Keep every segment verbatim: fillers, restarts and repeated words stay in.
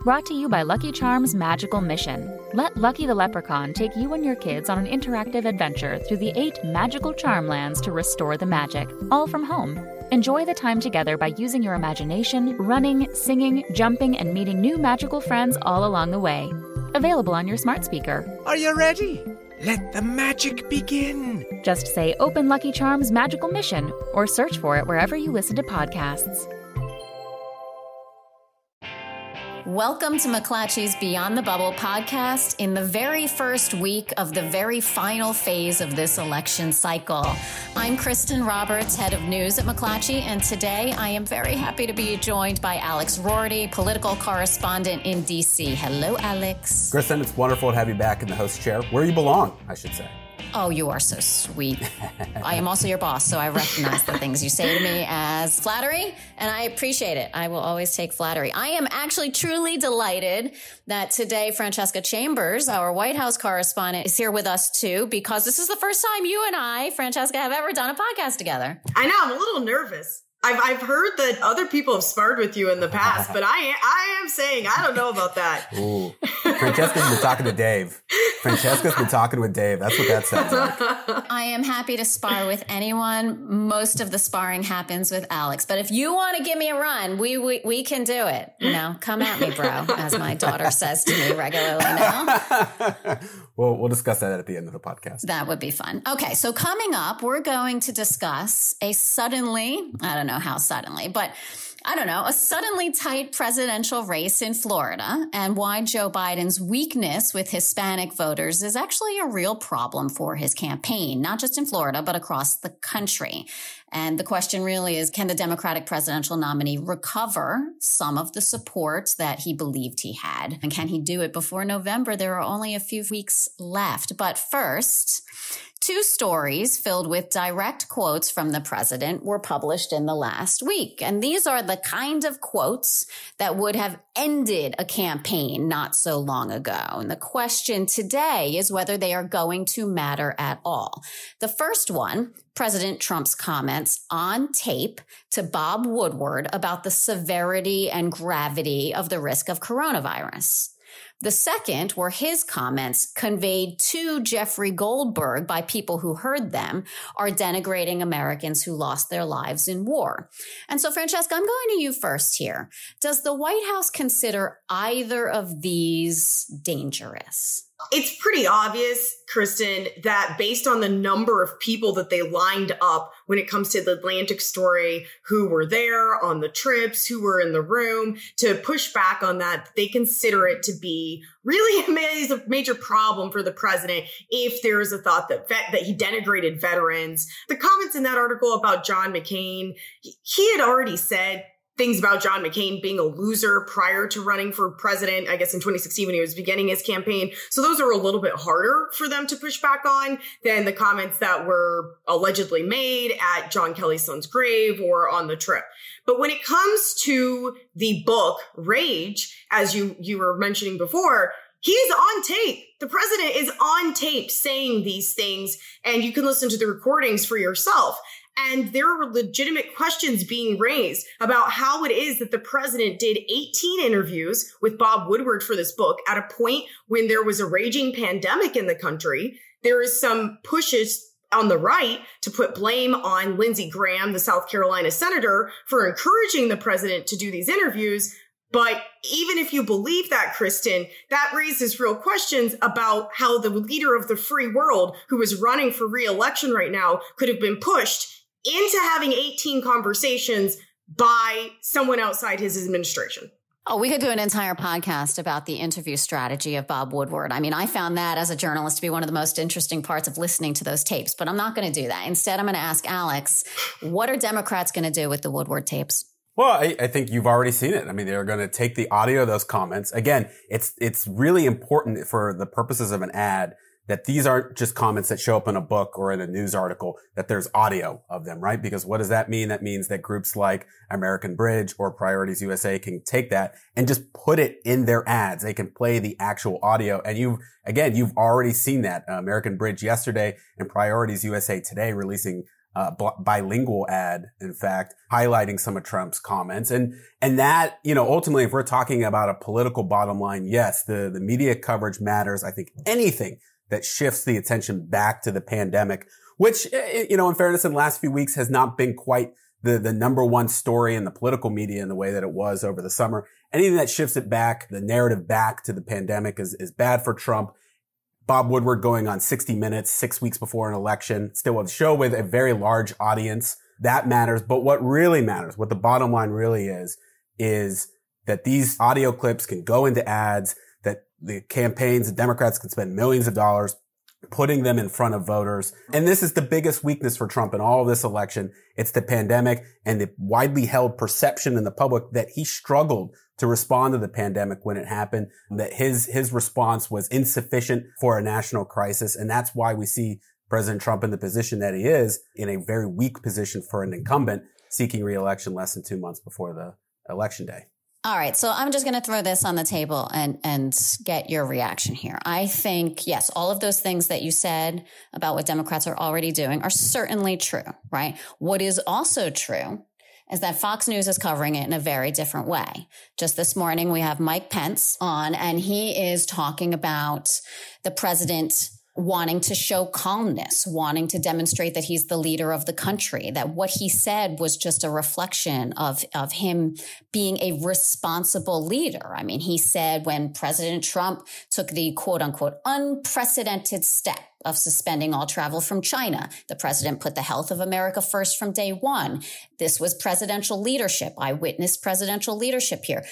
Brought to you by Lucky Charms Magical Mission. Let Lucky the Leprechaun take you and your kids on an interactive adventure through the eight magical charm lands to restore the magic, all from home. Enjoy the time together by using your imagination, running, singing, jumping, and meeting new magical friends all along the way. Available on your smart speaker. Are you ready? Let the magic begin. Just say Open Lucky Charms Magical Mission or search for it wherever you listen to podcasts. Welcome to McClatchy's Beyond the Bubble podcast in the very first week of the very final phase of this election cycle. I'm Kristen Roberts, head of news at McClatchy, and today I am very happy to be joined by Alex Roarty, political correspondent in D C. Hello, Alex. Kristen, it's wonderful to have you back in the host chair, where you belong, I should say. Oh, you are so sweet. I am also your boss, so I recognize the things you say to me as flattery, and I appreciate it. I will always take flattery. I am actually truly delighted that today Francesca Chambers, our White House correspondent, is here with us too, because this is the first time you and I, Francesca, have ever done a podcast together. I know, I'm a little nervous. I've I've heard that other people have sparred with you in the past, but I I am saying I don't know about that. Ooh. Francesca's been talking to Dave. Francesca's been talking with Dave. That's what that sounds like. I am happy to spar with anyone. Most of the sparring happens with Alex. But if you want to give me a run, we, we we can do it. You know, come at me, bro, as my daughter says to me regularly now. Well, we'll discuss that at the end of the podcast. That would be fun. Okay, so coming up, we're going to discuss a suddenly, I don't know how suddenly, but I don't know, a suddenly tight presidential race in Florida and why Joe Biden's weakness with Hispanic voters is actually a real problem for his campaign, not just in Florida, but across the country. And the question really is, can the Democratic presidential nominee recover some of the support that he believed he had? And can he do it before November? There are only a few weeks left. But first, two stories filled with direct quotes from the president were published in the last week. And these are the kind of quotes that would have ended a campaign not so long ago. And the question today is whether they are going to matter at all. The first one, President Trump's comments on tape to Bob Woodward about the severity and gravity of the risk of coronavirus. The second were his comments conveyed to Jeffrey Goldberg by people who heard them are denigrating Americans who lost their lives in war. And so, Francesca, I'm going to you first here. Does the White House consider either of these dangerous? It's pretty obvious, Kristen, that based on the number of people that they lined up when it comes to the Atlantic story, who were there on the trips, who were in the room, to push back on that, they consider it to be really a major problem for the president if there is a thought that vet, that he denigrated veterans. The comments in that article about John McCain, he had already said things about John McCain being a loser prior to running for president, I guess in twenty sixteen when he was beginning his campaign. So those are a little bit harder for them to push back on than the comments that were allegedly made at John Kelly's son's grave or on the trip. But when it comes to the book Rage, as you, you were mentioning before, he's on tape. The president is on tape saying these things, and you can listen to the recordings for yourself. And there are legitimate questions being raised about how it is that the president did eighteen interviews with Bob Woodward for this book at a point when there was a raging pandemic in the country. There is some pushes on the right to put blame on Lindsey Graham, the South Carolina senator, for encouraging the president to do these interviews. But even if you believe that, Kristen, that raises real questions about how the leader of the free world, who is running for re-election right now, could have been pushed into having eighteen conversations by someone outside his administration. Oh, we could do an entire podcast about the interview strategy of Bob Woodward. I mean, I found that as a journalist to be one of the most interesting parts of listening to those tapes, but I'm not going to do that. Instead, I'm going to ask Alex, what are Democrats going to do with the Woodward tapes? Well, I, I think you've already seen it. I mean, they're going to take the audio of those comments. Again, it's it's really important for the purposes of an ad that these aren't just comments that show up in a book or in a news article, that there's audio of them, right? Because what does that mean? That means that groups like American Bridge or Priorities U S A can take that and just put it in their ads. They can play the actual audio. And you, again, you've already seen that. Uh, American Bridge yesterday and Priorities U S A today releasing uh, bilingual ad, in fact, highlighting some of Trump's comments. And, and that, you know, ultimately, if we're talking about a political bottom line, yes, the, the media coverage matters. I think anything that shifts the attention back to the pandemic, which, you know, in fairness, in the last few weeks has not been quite the, the number one story in the political media in the way that it was over the summer. Anything that shifts it back, the narrative back to the pandemic is, is bad for Trump. Bob Woodward going on sixty minutes, six weeks before an election, still a show with a very large audience. That matters. But what really matters, what the bottom line really is, is that these audio clips can go into ads, that the campaigns, the Democrats can spend millions of dollars putting them in front of voters. And this is the biggest weakness for Trump in all of this election. It's the pandemic and the widely held perception in the public that he struggled to respond to the pandemic when it happened, that his, his response was insufficient for a national crisis. And that's why we see President Trump in the position that he is, in a very weak position for an incumbent seeking re-election less than two months before the election day. All right. So I'm just going to throw this on the table and, and get your reaction here. I think, yes, all of those things that you said about what Democrats are already doing are certainly true, right? What is also true is that Fox News is covering it in a very different way. Just this morning, we have Mike Pence on, and he is talking about the president wanting to show calmness, wanting to demonstrate that he's the leader of the country, that what he said was just a reflection of, of him being a responsible leader. I mean, he said when President Trump took the quote unquote unprecedented step of suspending all travel from China, the president put the health of America first from day one. This was presidential leadership. I witnessed presidential leadership here.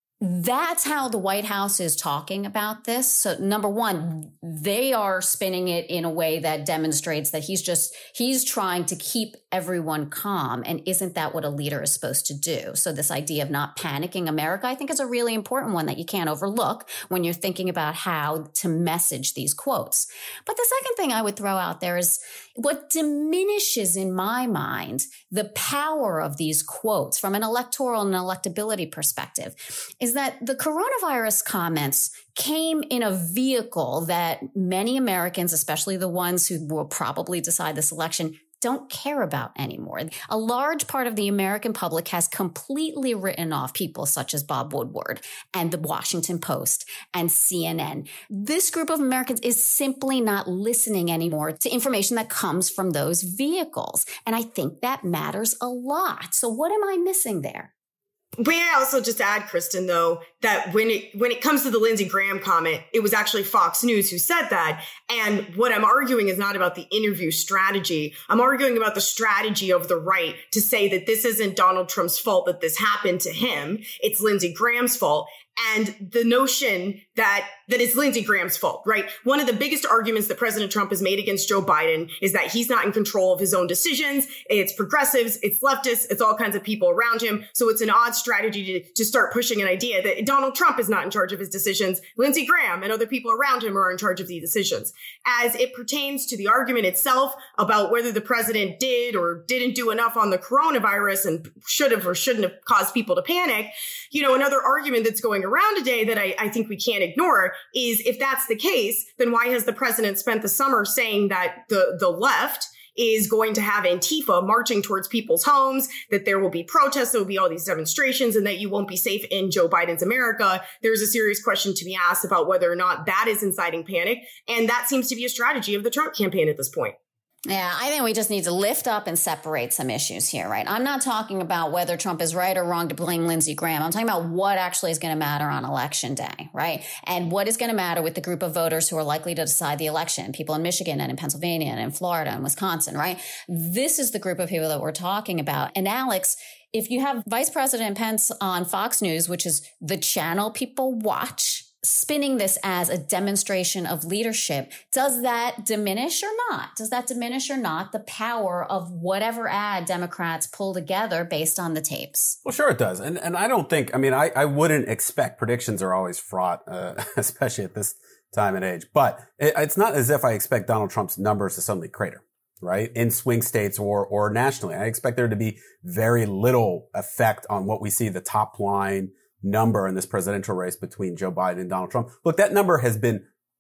That's how the White House is talking about this. So number one, they are spinning it in a way that demonstrates that he's just, he's trying to keep everyone calm. And isn't that what a leader is supposed to do? So this idea of not panicking America, I think is a really important one that you can't overlook when you're thinking about how to message these quotes. But the second thing I would throw out there is what diminishes in my mind the power of these quotes from an electoral and electability perspective is that the coronavirus comments came in a vehicle that many Americans, especially the ones who will probably decide this election, don't care about anymore. A large part of the American public has completely written off people such as Bob Woodward and the Washington Post and C N N. This group of Americans is simply not listening anymore to information that comes from those vehicles. And I think that matters a lot. So what am I missing there? May I also just add, Kristen, though, that when it when it comes to the Lindsey Graham comment, it was actually Fox News who said that. And what I'm arguing is not about the interview strategy. I'm arguing about the strategy of the right to say that this isn't Donald Trump's fault that this happened to him. It's Lindsey Graham's fault. And the notion that that it's Lindsey Graham's fault, right? One of the biggest arguments that President Trump has made against Joe Biden is that he's not in control of his own decisions. It's progressives, it's leftists, it's all kinds of people around him. So it's an odd strategy to, to start pushing an idea that Donald Trump is not in charge of his decisions. Lindsey Graham and other people around him are in charge of the decisions. As it pertains to the argument itself about whether the president did or didn't do enough on the coronavirus and should have or shouldn't have caused people to panic, you know, another argument that's going around today that I, I think we can't ignore is if that's the case, then why has the president spent the summer saying that the, the left is going to have Antifa marching towards people's homes, that there will be protests, there will be all these demonstrations, and that you won't be safe in Joe Biden's America? There's a serious question to be asked about whether or not that is inciting panic. And that seems to be a strategy of the Trump campaign at this point. Yeah, I think we just need to lift up and separate some issues here, right? I'm not talking about whether Trump is right or wrong to blame Lindsey Graham. I'm talking about what actually is going to matter on election day, right? And what is going to matter with the group of voters who are likely to decide the election, people in Michigan and in Pennsylvania and in Florida and Wisconsin, right? This is the group of people that we're talking about. And Alex, if you have Vice President Pence on Fox News, which is the channel people watch, spinning this as a demonstration of leadership, does that diminish or not? Does that diminish or not the power of whatever ad Democrats pull together based on the tapes? Well, sure it does. And and I don't think, I mean, I, I wouldn't expect, predictions are always fraught, uh, especially at this time and age. But it, it's not as if I expect Donald Trump's numbers to suddenly crater, right? In swing states or or nationally. I expect there to be very little effect on what we see the top line number in this presidential race between Joe Biden and Donald Trump. Look, that number has been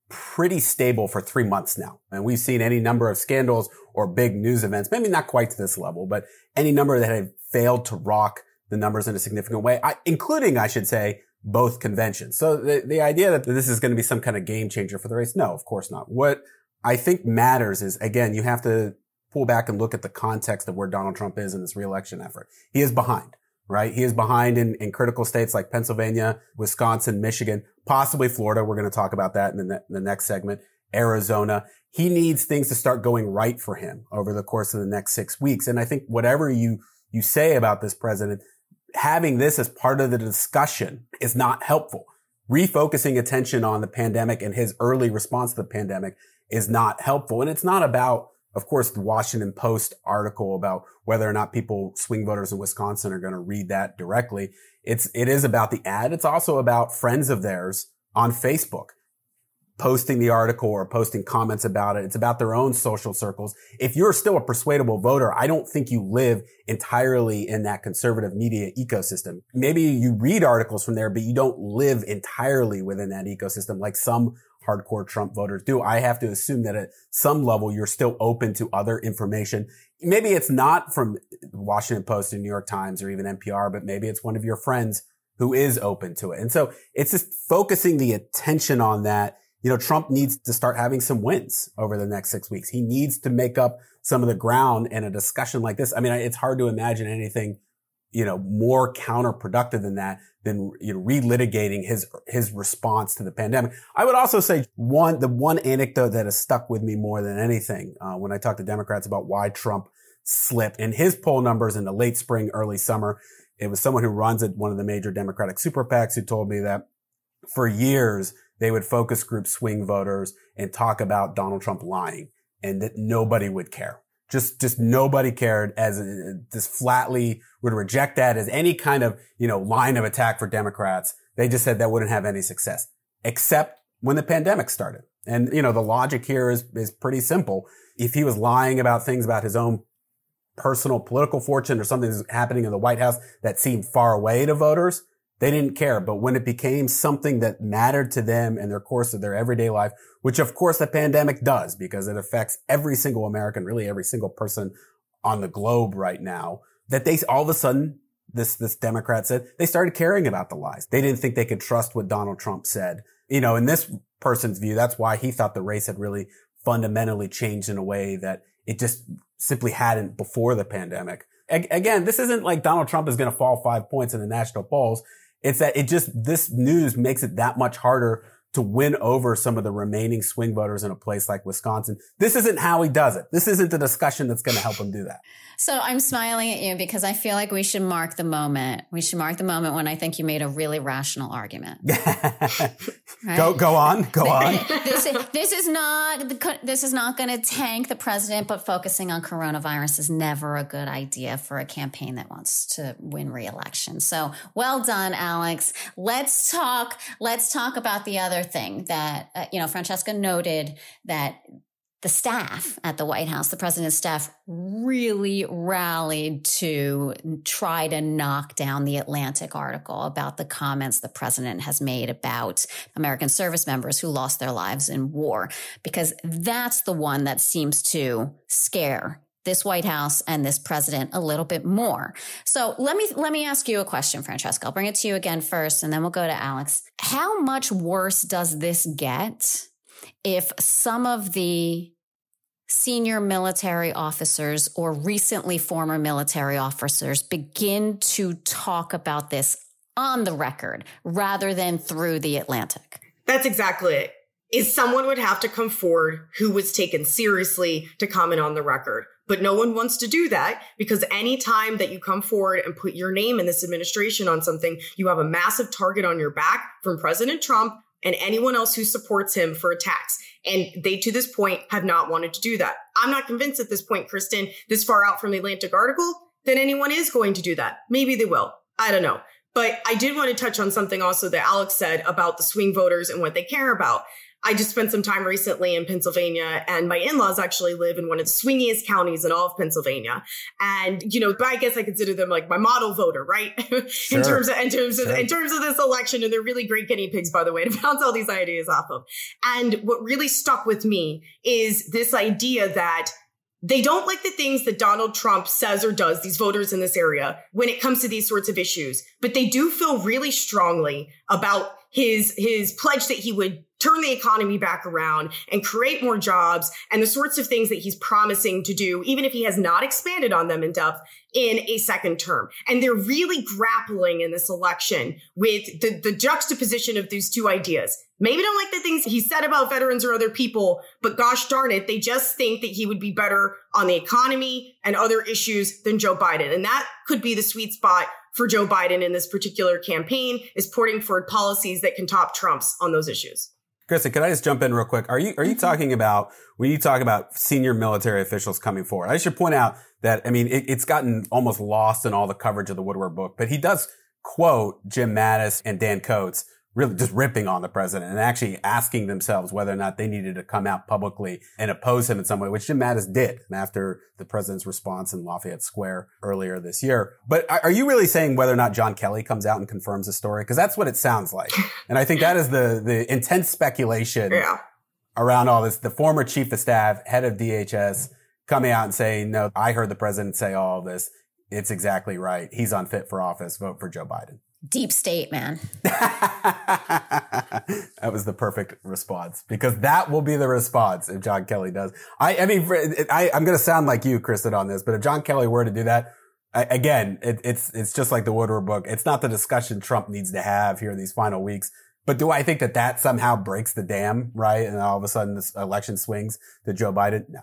pretty stable for three months now. And we've seen any number of scandals or big news events, maybe not quite to this level, but any number that have failed to rock the numbers in a significant way, I, including, I should say, both conventions. So the, the idea that this is going to be some kind of game changer for the race, no, of course not. What I think matters is, again, you have to pull back and look at the context of where Donald Trump is in this reelection effort. He is behind, right? He is behind in, in critical states like Pennsylvania, Wisconsin, Michigan, possibly Florida. We're going to talk about that in the, ne- the next segment. Arizona. He needs things to start going right for him over the course of the next six weeks. And I think whatever you, you say about this president, having this as part of the discussion is not helpful. Refocusing attention on the pandemic and his early response to the pandemic is not helpful. And it's not about, of course, the Washington Post article about whether or not people, swing voters in Wisconsin, are going to read that directly. It's, it is about the ad. It's also about friends of theirs on Facebook posting the article or posting comments about it. It's about their own social circles. If you're still a persuadable voter, I don't think you live entirely in that conservative media ecosystem. Maybe you read articles from there, but you don't live entirely within that ecosystem like some hardcore Trump voters do. I have to assume that at some level, you're still open to other information. Maybe it's not from Washington Post or New York Times or even N P R, but maybe it's one of your friends who is open to it. And so it's just focusing the attention on that. You know, Trump needs to start having some wins over the next six weeks. He needs to make up some of the ground in a discussion like this. I mean, it's hard to imagine anything, you know, more counterproductive than that, than, you know, relitigating his, his response to the pandemic. I would also say one, the one anecdote that has stuck with me more than anything, uh, when I talk to Democrats about why Trump slipped in his poll numbers in the late spring, early summer. It was someone who runs at one of the major Democratic super PACs who told me that for years, they would focus group swing voters and talk about Donald Trump lying, and that nobody would care. Just, just nobody cared, as just flatly would reject that as any kind of, you know, line of attack for Democrats. They just said that wouldn't have any success, except when the pandemic started. And, you know, the logic here is, is pretty simple. If he was lying about things about his own personal political fortune or something that's happening in the White House that seemed far away to voters, they didn't care. But when it became something that mattered to them in their course of their everyday life, which of course the pandemic does because it affects every single American, really every single person on the globe right now, that they all of a sudden, this, this Democrat said, they started caring about the lies. They didn't think they could trust what Donald Trump said. You know, in this person's view, that's why he thought the race had really fundamentally changed in a way that it just simply hadn't before the pandemic. A- again, this isn't like Donald Trump is going to fall five points in the national polls. It's that it just, this news makes it that much harder to win over some of the remaining swing voters in a place like Wisconsin. This isn't how he does it. This isn't the discussion that's going to help him do that. So I'm smiling at you because I feel like we should mark the moment. We should mark the moment when I think you made a really rational argument. Right? Go, go on, go on. this, is, this is not, this is not going to tank the president, but focusing on coronavirus is never a good idea for a campaign that wants to win re-election. So well done, Alex. Let's talk, let's talk about the other thing that, uh, you know, Francesca noted that the staff at the White House, the president's staff, really rallied to try to knock down the Atlantic article about the comments the president has made about American service members who lost their lives in war, because that's the one that seems to scare this White House and this president a little bit more. So let me let me ask you a question, Francesca. I'll bring it to you again first, and then we'll go to Alex. How much worse does this get if some of the senior military officers or recently former military officers begin to talk about this on the record rather than through the Atlantic? That's exactly it. Is someone would have to come forward who was taken seriously to comment on the record. But no one wants to do that because any time that you come forward and put your name in this administration on something, you have a massive target on your back from President Trump and anyone else who supports him for attacks. And they, to this point, have not wanted to do that. I'm not convinced at this point, Kristen, this far out from the Atlantic article, that anyone is going to do that. Maybe they will. I don't know. But I did want to touch on something also that Alex said about the swing voters and what they care about. I just spent some time recently in Pennsylvania, and my in-laws actually live in one of the swingiest counties in all of Pennsylvania. And, you know, I guess I consider them like my model voter, right? Sure. in terms of, in terms of, Sure. in terms of this election. And they're really great guinea pigs, by the way, to bounce all these ideas off of. And what really stuck with me is this idea that they don't like the things that Donald Trump says or does, these voters in this area, when it comes to these sorts of issues. But they do feel really strongly about his his pledge that he would turn the economy back around and create more jobs and the sorts of things that he's promising to do, even if he has not expanded on them in depth, in a second term. And they're really grappling in this election with the, the juxtaposition of these two ideas. Maybe don't like the things he said about veterans or other people, but gosh darn it, they just think that he would be better on the economy and other issues than Joe Biden. And that could be the sweet spot for Joe Biden in this particular campaign, is putting forward policies that can top Trump's on those issues. Kristen, can I just jump in real quick? Are you are you talking about, when you talk about senior military officials coming forward? I should point out that, I mean, it, it's gotten almost lost in all the coverage of the Woodward book, but he does quote Jim Mattis and Dan Coates, really just ripping on the president and actually asking themselves whether or not they needed to come out publicly and oppose him in some way, which Jim Mattis did after the president's response in Lafayette Square earlier this year. But are you really saying whether or not John Kelly comes out and confirms the story? Because that's what it sounds like. And I think that is the, the intense speculation yeah. around all this. The former chief of staff, head of D H S, coming out and saying, no, I heard the president say all of this. It's exactly right. He's unfit for office. Vote for Joe Biden. Deep state, man. That was the perfect response, because that will be the response if John Kelly does. I, I mean, I, I'm going to sound like you, Kristen, on this, but if John Kelly were to do that, I, again, it, it's, it's just like the Woodward book. It's not the discussion Trump needs to have here in these final weeks. But do I think that that somehow breaks the dam, right? And all of a sudden this election swings to Joe Biden? No.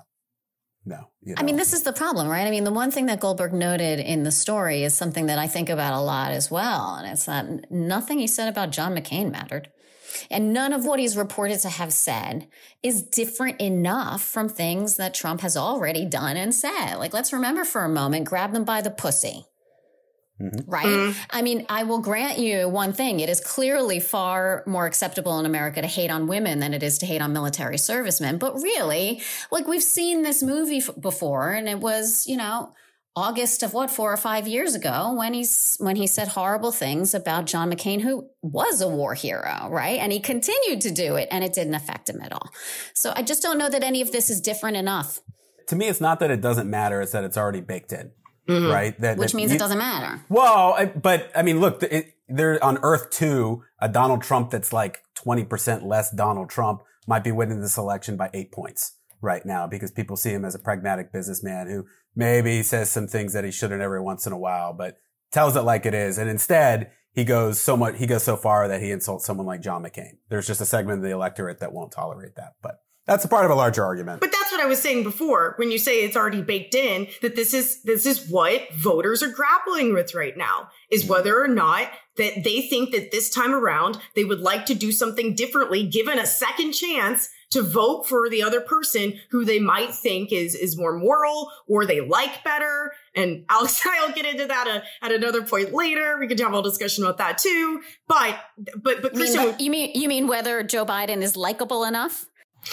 No. You know. I mean, this is the problem, right? I mean, the one thing that Goldberg noted in the story is something that I think about a lot as well. And it's that nothing he said about John McCain mattered. And none of what he's reported to have said is different enough from things that Trump has already done and said. Like, let's remember for a moment, grab them by the pussy. Mm-hmm. Right? Mm-hmm. I mean, I will grant you one thing. It is clearly far more acceptable in America to hate on women than it is to hate on military servicemen. But really, like, we've seen this movie f- before, and it was, you know, August of what, four or five years ago when he's, when he said horrible things about John McCain, who was a war hero, right? And he continued to do it, and it didn't affect him at all. So I just don't know that any of this is different enough. To me, it's not that it doesn't matter. It's that it's already baked in. Mm-hmm. Right. That, Which that means you, it doesn't matter. Well, I, but I mean, look, it, there on Earth two, a Donald Trump that's like twenty percent less Donald Trump might be winning this election by eight points right now, because people see him as a pragmatic businessman who maybe says some things that he shouldn't every once in a while, but tells it like it is. And instead, he goes so much, he goes so far that he insults someone like John McCain. There's just a segment of the electorate that won't tolerate that, but that's a part of a larger argument. But that's what I was saying before, when you say it's already baked in, that this is this is what voters are grappling with right now, is whether or not that they think that this time around they would like to do something differently, given a second chance to vote for the other person who they might think is is more moral or they like better. And Alex and I will get into that at, at another point later. We could have a whole discussion about that too. But but but Kristen, you mean, you mean you mean whether Joe Biden is likable enough?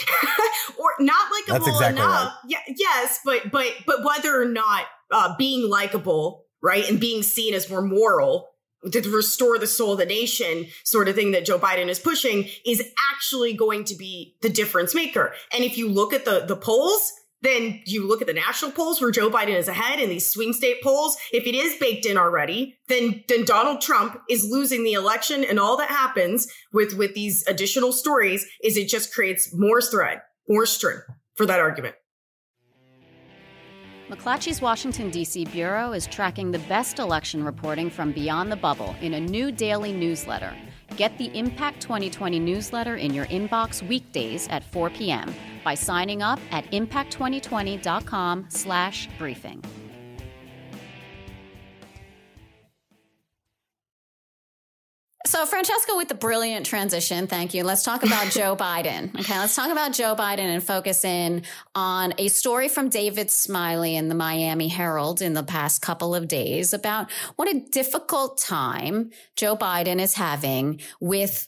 Or not likable exactly enough. Right. Yeah, yes, but but but whether or not uh, being likable, right, and being seen as more moral to restore the soul of the nation sort of thing that Joe Biden is pushing is actually going to be the difference maker. And if you look at the the polls, then you look at the national polls where Joe Biden is ahead, and these swing state polls, if it is baked in already, then then Donald Trump is losing the election. And all that happens with, with these additional stories is it just creates more thread, more string for that argument. McClatchy's Washington, D C bureau is tracking the best election reporting from beyond the bubble in a new daily newsletter. Get the Impact twenty twenty newsletter in your inbox weekdays at four p.m. by signing up at impact twenty twenty dot com slash briefing. So, Francesca, with the brilliant transition, thank you. Let's talk about Joe Biden. Okay, let's talk about Joe Biden and focus in on a story from David Smiley in the Miami Herald in the past couple of days about what a difficult time Joe Biden is having with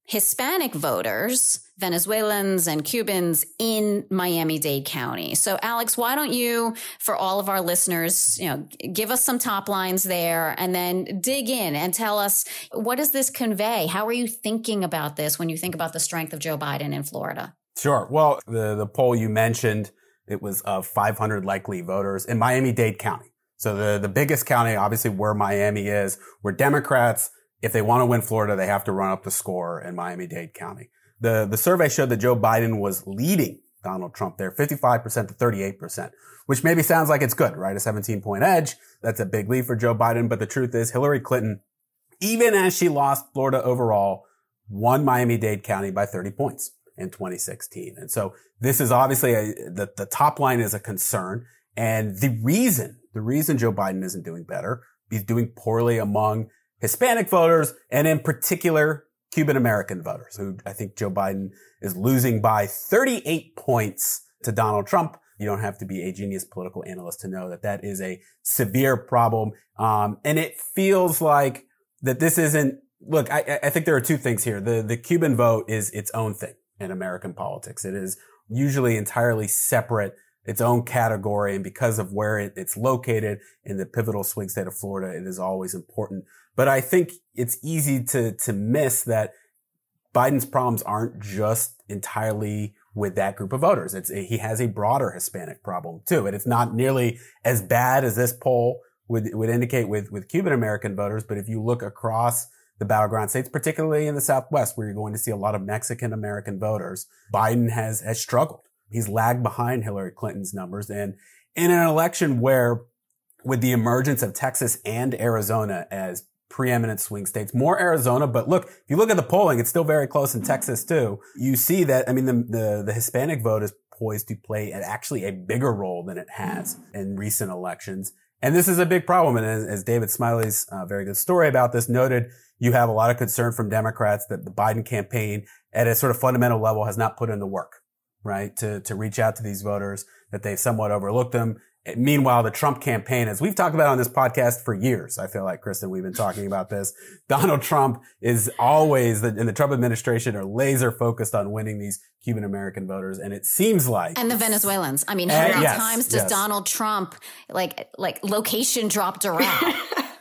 Hispanic voters, Venezuelans and Cubans in Miami-Dade County. So Alex, why don't you, for all of our listeners, you know, give us some top lines there and then dig in and tell us, what does this convey? How are you thinking about this when you think about the strength of Joe Biden in Florida? Sure. Well, the, the poll you mentioned, it was of five hundred likely voters in Miami-Dade County. So the, the biggest county, obviously where Miami is, where Democrats, if they want to win Florida, they have to run up the score in Miami-Dade County. The, the survey showed that Joe Biden was leading Donald Trump there, fifty-five percent to thirty-eight percent, which maybe sounds like it's good, right? A seventeen point edge. That's a big lead for Joe Biden. But the truth is Hillary Clinton, even as she lost Florida overall, won Miami-Dade County by thirty points in twenty sixteen. And so this is obviously a, the, the top line is a concern. And the reason, the reason Joe Biden isn't doing better, he's doing poorly among Hispanic voters, and in particular, Cuban American voters, who I think Joe Biden is losing by thirty-eight points to Donald Trump. You don't have to be a genius political analyst to know that that is a severe problem. Um, and it feels like that this isn't, look, I, I think there are two things here. The, the Cuban vote is its own thing in American politics. It is usually entirely separate, its own category. And because of where it, it's located in the pivotal swing state of Florida, it is always important. But I think it's easy to, to miss that Biden's problems aren't just entirely with that group of voters. It's, he has a broader Hispanic problem too. And it's not nearly as bad as this poll would, would indicate with, with Cuban American voters. But if you look across the battleground states, particularly in the Southwest, where you're going to see a lot of Mexican American voters, Biden has, has struggled. He's lagged behind Hillary Clinton's numbers. And in an election where, with the emergence of Texas and Arizona as preeminent swing states, more Arizona, but look, if you look at the polling, it's still very close in Texas too. You see that, I mean, the, the, the Hispanic vote is poised to play an, actually a bigger role than it has in recent elections. And this is a big problem. And as, as David Smiley's uh, very good story about this noted, you have a lot of concern from Democrats that the Biden campaign at a sort of fundamental level has not put in the work, right, to, to reach out to these voters, that they've somewhat overlooked them. Meanwhile, the Trump campaign, as we've talked about on this podcast for years, I feel like, Kristen, we've been talking about this. Donald Trump is always, and the Trump administration are laser focused on winning these Cuban American voters. And it seems like. And the Venezuelans. I mean, how many yes, times does yes. Donald Trump like, like location dropped around?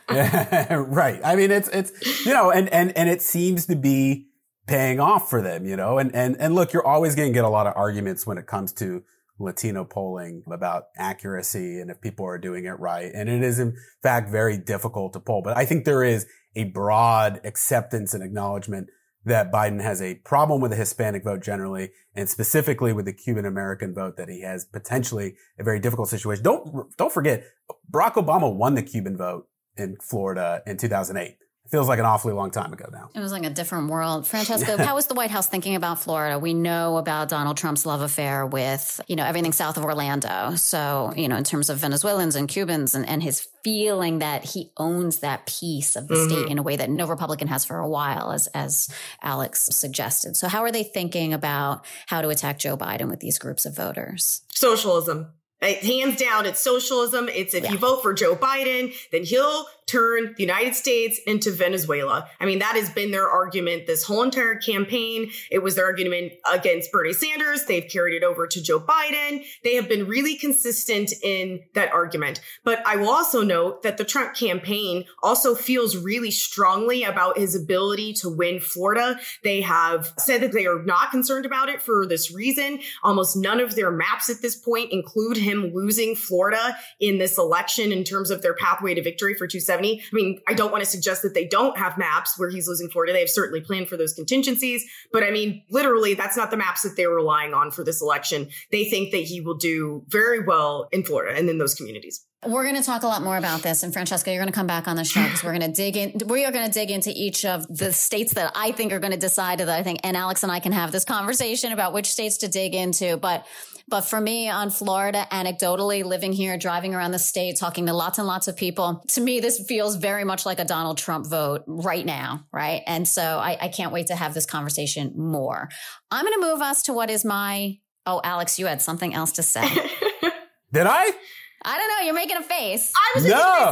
Right. I mean, it's, it's, you know, and, and, and it seems to be paying off for them, you know, and, and, and look, you're always going to get a lot of arguments when it comes to Latino polling about accuracy and if people are doing it right. And it is in fact very difficult to poll. But I think there is a broad acceptance and acknowledgement that Biden has a problem with the Hispanic vote generally, and specifically with the Cuban American vote, that he has potentially a very difficult situation. Don't, don't forget, Barack Obama won the Cuban vote in Florida in two thousand eight. Feels like an awfully long time ago now. It was like a different world. Francesca, how was the White House thinking about Florida? We know about Donald Trump's love affair with, you know, everything south of Orlando. So, you know, in terms of Venezuelans and Cubans and, and his feeling that he owns that piece of the mm-hmm. state in a way that no Republican has for a while, as, as Alex suggested. So how are they thinking about how to attack Joe Biden with these groups of voters? Socialism. Hands down, it's socialism. It's if yeah. you vote for Joe Biden, then he'll turn the United States into Venezuela. I mean, that has been their argument this whole entire campaign. It was their argument against Bernie Sanders. They've carried it over to Joe Biden. They have been really consistent in that argument. But I will also note that the Trump campaign also feels really strongly about his ability to win Florida. They have said that they are not concerned about it for this reason. Almost none of their maps at this point include him losing Florida in this election in terms of their pathway to victory for two seventy. I mean, I don't want to suggest that they don't have maps where he's losing Florida. They have certainly planned for those contingencies. But I mean, literally, that's not the maps that they're relying on for this election. They think that he will do very well in Florida and in those communities. We're going to talk a lot more about this. And Francesca, you're going to come back on the show because we're going to dig in. We are going to dig into each of the states that I think are going to decide that I think, and Alex and I can have this conversation about which states to dig into. But, but for me on Florida, anecdotally living here, driving around the state, talking to lots and lots of people, to me, this feels very much like a Donald Trump vote right now. Right. And so I, I can't wait to have this conversation more. I'm going to move us to what is my, oh, Alex, you had something else to say. Did I? I don't know. You're making a face. I was no. I was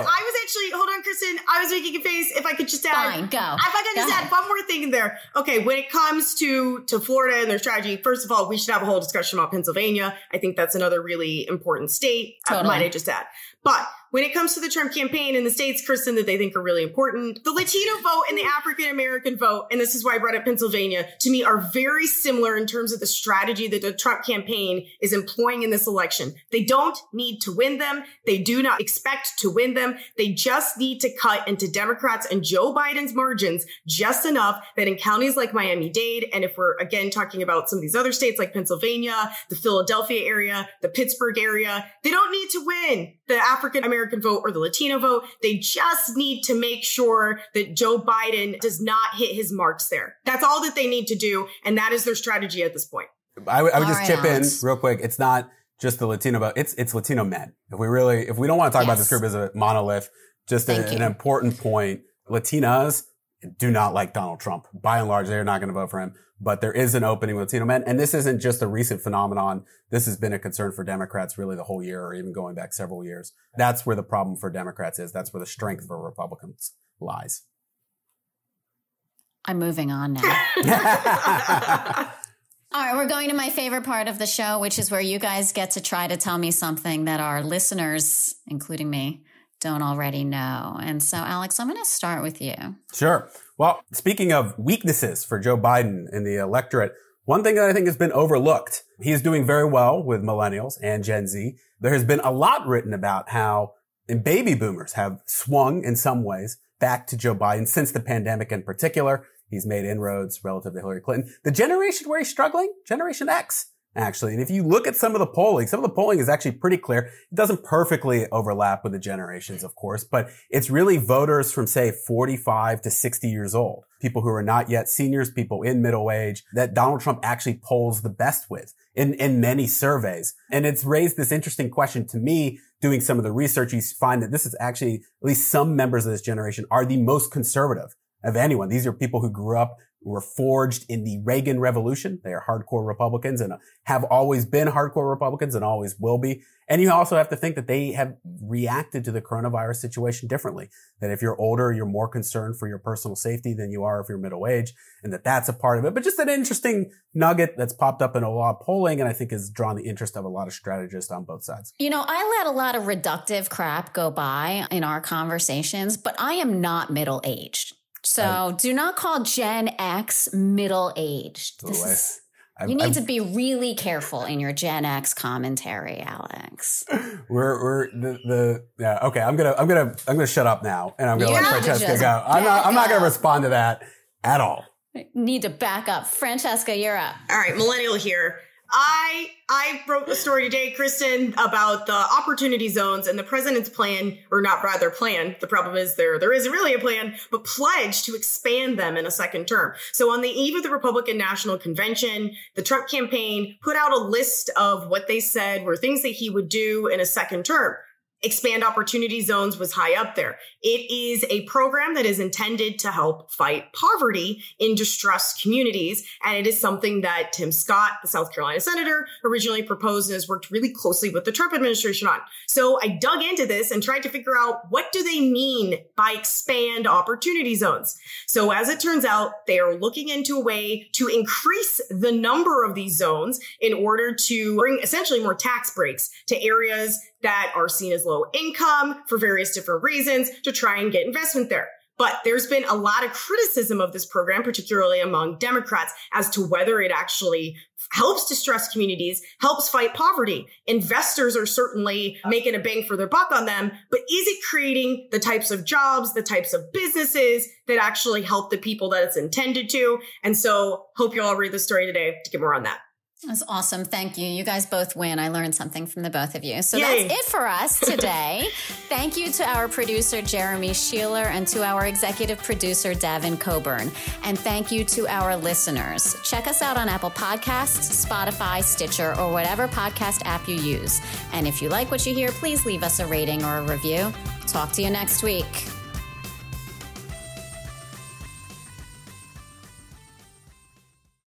actually, hold on, Kristen. I was making a face. If I could just add. Fine, go. If I could just go add one more thing in there. Okay, when it comes to, to Florida and their strategy, first of all, we should have a whole discussion about Pennsylvania. I think that's another really important state. Totally. Might I just add. But when it comes to the Trump campaign and the states, Kristen, that they think are really important, the Latino vote and the African-American vote, and this is why I brought up Pennsylvania, to me are very similar in terms of the strategy that the Trump campaign is employing in this election. They don't need to win them. They do not expect to win them. They just need to cut into Democrats and Joe Biden's margins just enough that in counties like Miami-Dade, and if we're again talking about some of these other states like Pennsylvania, the Philadelphia area, the Pittsburgh area, they don't need to win the African-American vote or the Latino vote. They just need to make sure that Joe Biden does not hit his marks there. That's all that they need to do. And that is their strategy at this point. I, w- I would All just right, chip Alex. in real quick. It's not just the Latino vote. It's, it's Latino men. If we really, if we don't want to talk Yes. about this group as a monolith, just a, Thank you. an important point. Latinas do not like Donald Trump. By and large, they're not going to vote for him. But there is an opening with Latino men. And this isn't just a recent phenomenon. This has been a concern for Democrats really the whole year or even going back several years. That's where the problem for Democrats is. That's where the strength for Republicans lies. I'm moving on now. All right, we're going to my favorite part of the show, which is where you guys get to try to tell me something that our listeners, including me, don't already know. And so, Alex, I'm going to start with you. Sure. Well, speaking of weaknesses for Joe Biden in the electorate, one thing that I think has been overlooked, he's doing very well with millennials and Gen Z. There has been a lot written about how baby boomers have swung in some ways back to Joe Biden since the pandemic in particular. He's made inroads relative to Hillary Clinton. The generation where he's struggling, Generation X, actually. And if you look at some of the polling, some of the polling is actually pretty clear. It doesn't perfectly overlap with the generations, of course, but it's really voters from, say, forty-five to sixty years old, people who are not yet seniors, people in middle age, that Donald Trump actually polls the best with in, in many surveys. And it's raised this interesting question to me, doing some of the research. You find that this is actually, at least some members of this generation are the most conservative of anyone. These are people who grew up, were forged in the Reagan Revolution. They are hardcore Republicans and have always been hardcore Republicans and always will be. And you also have to think that they have reacted to the coronavirus situation differently. That if you're older, you're more concerned for your personal safety than you are if you're middle age, and that that's a part of it. But just an interesting nugget that's popped up in a lot of polling and I think has drawn the interest of a lot of strategists on both sides. You know, I let a lot of reductive crap go by in our conversations, but I am not middle-aged. So right. Do not call Gen X middle-aged. This is, I've, you need I've, to be really careful in your Gen X commentary, Alex. We're we're the, the yeah okay. I'm gonna I'm gonna I'm gonna shut up now, and I'm gonna You're let Francesca go. I'm not I'm not gonna respond to that at all. Need to back up, Francesca. You're up. All right, millennial here. I I wrote a story today, Kristen, about the opportunity zones and the president's plan, or not rather plan. The problem is there there isn't really a plan, but pledge to expand them in a second term. So on the eve of the Republican National Convention, the Trump campaign put out a list of what they said were things that he would do in a second term. Expand opportunity zones was high up there. It is a program that is intended to help fight poverty in distressed communities. And it is something that Tim Scott, the South Carolina senator, originally proposed and has worked really closely with the Trump administration on. So I dug into this and tried to figure out, what do they mean by expand opportunity zones? So as it turns out, they are looking into a way to increase the number of these zones in order to bring essentially more tax breaks to areas that are seen as low income for various different reasons, to try and get investment there. But there's been a lot of criticism of this program, particularly among Democrats, as to whether it actually helps distressed communities, helps fight poverty. Investors are certainly making a bang for their buck on them, but is it creating the types of jobs, the types of businesses that actually help the people that it's intended to? And so hope you all read the story today to get more on that. That's awesome. Thank you. You guys both win. I learned something from the both of you. So Yay. That's it for us today. Thank you to our producer, Jeremy Sheeler, and to our executive producer, Davin Coburn. And thank you to our listeners. Check us out on Apple Podcasts, Spotify, Stitcher, or whatever podcast app you use. And if you like what you hear, please leave us a rating or a review. Talk to you next week.